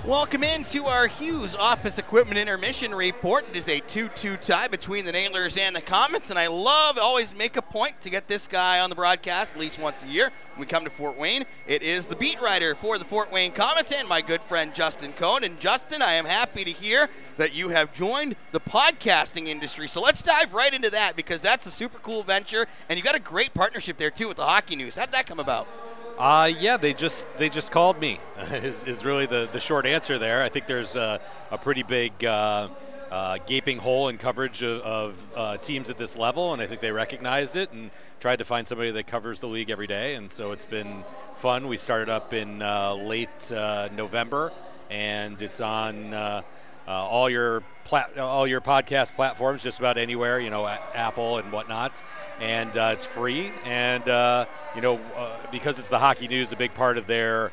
Welcome into our Hughes Office Equipment Intermission Report. It is a 2-2 tie between the Nailers and the Comets, and I always make a point to get this guy on the broadcast at least once a year when we come to Fort Wayne. It is the beat writer for the Fort Wayne Comets and my good friend Justin Cohn. And Justin, I am happy to hear that you have joined the podcasting industry. So let's dive right into that, because that's a super cool venture, and you've got a great partnership there too with the Hockey News. How did that come about? Yeah, they just called me is really the short answer there. I think there's a pretty big gaping hole in coverage of teams at this level, and I think they recognized it and tried to find somebody that covers the league every day, and so it's been fun. We started up in late November, and it's on all your podcast platforms, just about anywhere, Apple and whatnot, and it's free. And because it's the Hockey News, a big part of their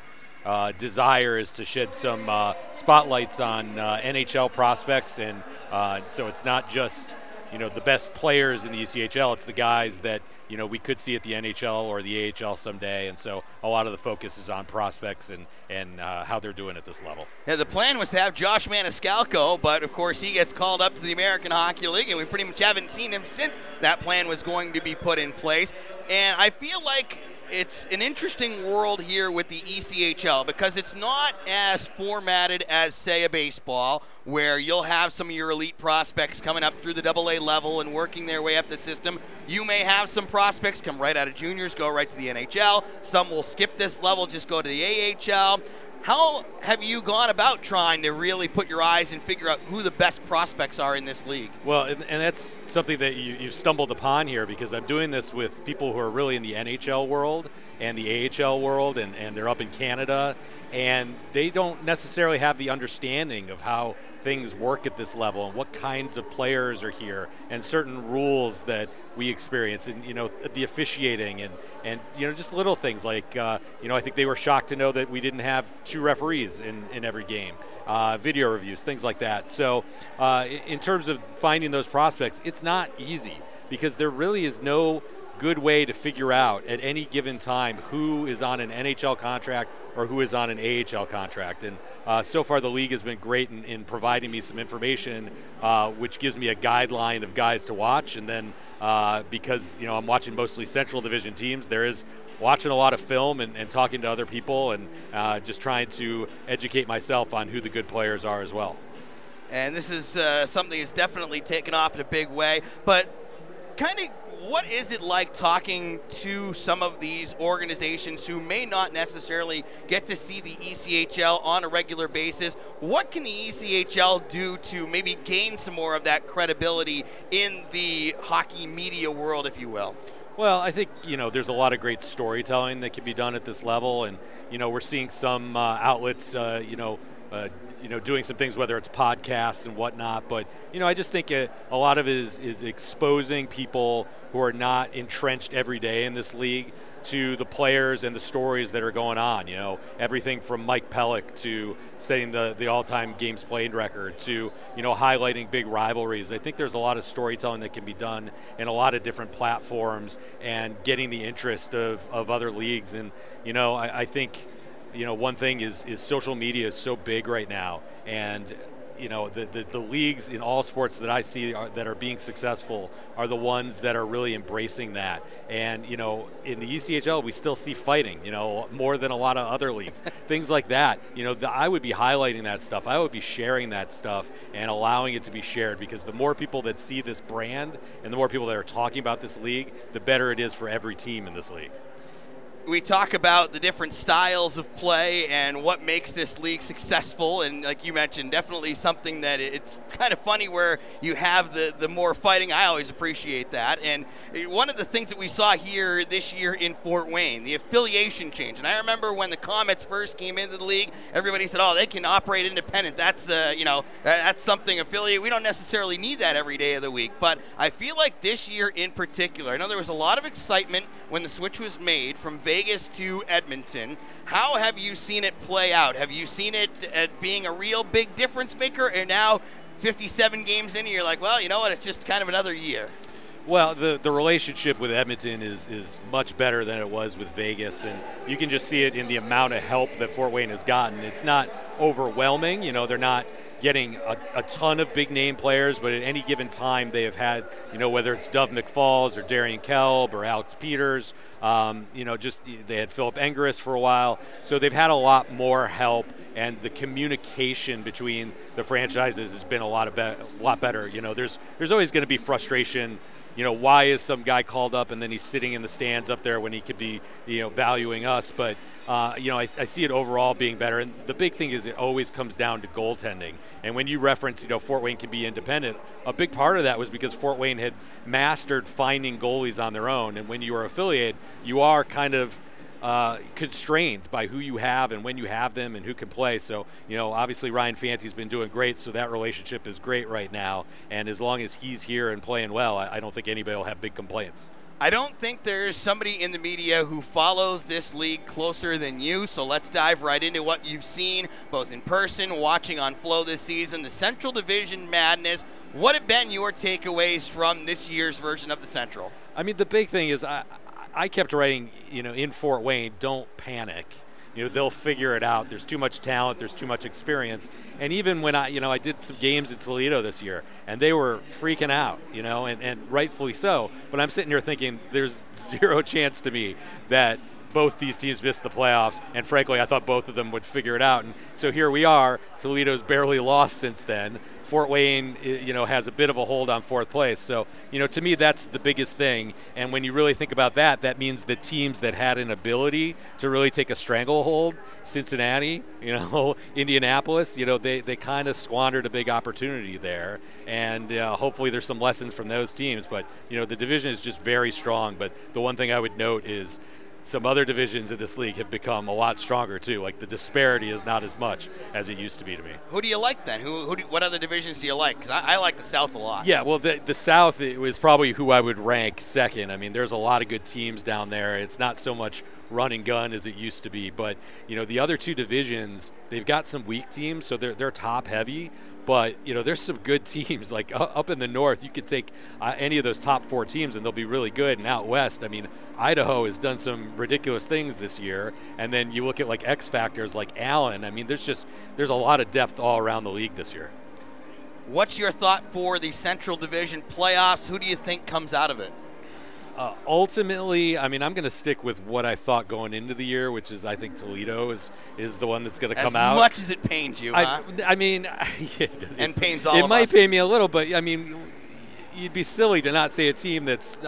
desire is to shed some spotlights on NHL prospects, and so it's not just the best players in the ECHL, it's the guys that we could see at the NHL or the AHL someday, and so a lot of the focus is on prospects and how they're doing at this level. Yeah, the plan was to have Josh Maniscalco, but of course he gets called up to the American Hockey League, and we pretty much haven't seen him since that plan was going to be put in place. And I feel like it's an interesting world here with the ECHL, because it's not as formatted as, say, a baseball, where you'll have some of your elite prospects coming up through the AA level and working their way up the system. You may have some prospects come right out of juniors, go right to the NHL. Some will skip this level, just go to the AHL. How have you gone about trying to really put your eyes and figure out who the best prospects are in this league? Well, and that's something that you've stumbled upon here, because I'm doing this with people who are really in the NHL world and the AHL world, and they're up in Canada, and they don't necessarily have the understanding of how things work at this level and what kinds of players are here and certain rules that we experience, and the officiating and just little things like I think they were shocked to know that we didn't have two referees in every game, video reviews, things like that. So in terms of finding those prospects, it's not easy, because there really is no good way to figure out at any given time who is on an NHL contract or who is on an AHL contract. And so far the league has been great in providing me some information, which gives me a guideline of guys to watch. And then because I'm watching mostly Central Division teams, there is watching a lot of film and talking to other people, and just trying to educate myself on who the good players are as well. And this is something that's definitely taken off in a big way. But kind of, what is it like talking to some of these organizations who may not necessarily get to see the ECHL on a regular basis? What can the ECHL do to maybe gain some more of that credibility in the hockey media world, if you will? Well, I think, there's a lot of great storytelling that can be done at this level, and, we're seeing some outlets, doing some things, whether it's podcasts and whatnot. But, I just think a lot of it is exposing people who are not entrenched every day in this league to the players and the stories that are going on. Everything from Mike Pellick to setting the all-time games played record to, highlighting big rivalries. I think there's a lot of storytelling that can be done in a lot of different platforms and getting the interest of other leagues. And, I think one thing is social media is so big right now, and the leagues in all sports that I see that are being successful are the ones that are really embracing that. And in the ECHL we still see fighting, more than a lot of other leagues. Things like that. I would be highlighting that stuff. I would be sharing that stuff and allowing it to be shared, because the more people that see this brand and the more people that are talking about this league, the better it is for every team in this league. We talk about the different styles of play and what makes this league successful, and like you mentioned, definitely something that it's kind of funny where you have the more fighting. I always appreciate that. And one of the things that we saw here this year in Fort Wayne, the affiliation change. And I remember when the Comets first came into the league, everybody said, they can operate independent. That's that's something affiliate. We don't necessarily need that every day of the week. But I feel like this year in particular, I know there was a lot of excitement when the switch was made from Vegas to Edmonton. How have you seen it play out? Have you seen it being a real big difference maker, and now 57 games in, you're like, well, you know what, it's just kind of another year? Well, the relationship with Edmonton is much better than it was with Vegas, and you can just see it in the amount of help that Fort Wayne has gotten. It's not overwhelming. They're not getting a ton of big-name players, but at any given time they have had, whether it's Dove McFalls or Darian Kelb or Alex Peters, they had Philip Engris for a while. So they've had a lot more help, and the communication between the franchises has been a lot better. There's always going to be frustration. Why is some guy called up and then he's sitting in the stands up there when he could be, valuing us? But, I see it overall being better. And the big thing is it always comes down to goaltending. And when you reference, Fort Wayne can be independent, a big part of that was because Fort Wayne had mastered finding goalies on their own. And when you are affiliated, you are kind of constrained by who you have and when you have them and who can play. So, obviously Ryan Fanti's been doing great, so that relationship is great right now. And as long as he's here and playing well, I don't think anybody will have big complaints. I don't think there's somebody in the media who follows this league closer than you, so let's dive right into what you've seen, both in person, watching on Flow this season, the Central Division madness. What have been your takeaways from this year's version of the Central? I mean, the big thing is I kept writing, in Fort Wayne, don't panic. They'll figure it out. There's too much talent. There's too much experience. And even when I did some games in Toledo this year, and they were freaking out, and rightfully so. But I'm sitting here thinking there's zero chance to me that both these teams missed the playoffs. And frankly, I thought both of them would figure it out. And so here we are. Toledo's barely lost since then. Fort Wayne, has a bit of a hold on fourth place. So, to me, that's the biggest thing. And when you really think about that, that means the teams that had an ability to really take a stranglehold, Cincinnati, Indianapolis, they kind of squandered a big opportunity there. And hopefully there's some lessons from those teams. But, the division is just very strong. But the one thing I would note is some other divisions in this league have become a lot stronger too. Like the disparity is not as much as it used to be to me. Who do you like then? What other divisions do you like? Because I like the South a lot. Yeah, well, the South was probably who I would rank second. I mean, there's a lot of good teams down there. It's not so much run and gun as it used to be. But, the other two divisions, they've got some weak teams, so they're top heavy. But, there's some good teams. Like up in the north, you could take any of those top four teams and they'll be really good. And out west, I mean, Idaho has done some ridiculous things this year. And then you look at like X factors like Allen. I mean, there's a lot of depth all around the league this year. What's your thought for the Central Division playoffs? Who do you think comes out of it? Ultimately, I mean, I'm going to stick with what I thought going into the year, which is I think Toledo is the one that's going to come out. As much as it pains you, huh? I mean, and pains all of us. It might pain me a little, but I mean, you'd be silly to not say a team that's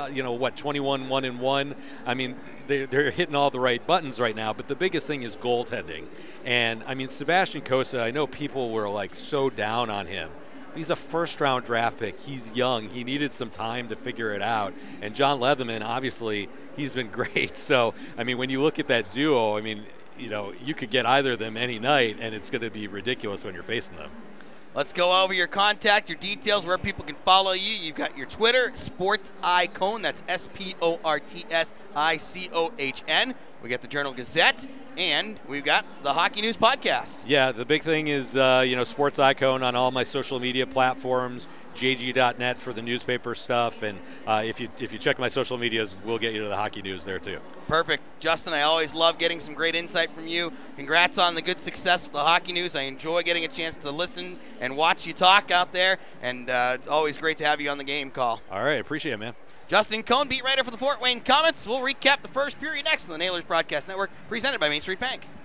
21-1-1. I mean, they're hitting all the right buttons right now. But the biggest thing is goaltending, and I mean, Sebastian Cossa. I know people were like so down on him. He's a first-round draft pick. He's young. He needed some time to figure it out. And John Leatherman, obviously, he's been great. So, I mean, when you look at that duo, I mean, you could get either of them any night, and it's going to be ridiculous when you're facing them. Let's go over your contact, your details, where people can follow you. You've got your Twitter, Sports Icon. That's SportsICON. We got the Journal Gazette, and we've got the Hockey News Podcast. Yeah, the big thing is, Sports Icon on all my social media platforms, jg.net for the newspaper stuff, and if you check my social medias, we'll get you to the Hockey News there too. Perfect. Justin, I always love getting some great insight from you. Congrats on the good success with the Hockey News. I enjoy getting a chance to listen and watch you talk out there, and always great to have you on the game call. All right, appreciate it, man. Justin Cohn, beat writer for the Fort Wayne Komets. We'll recap the first period next on the Nailers Broadcast Network, presented by Main Street Bank.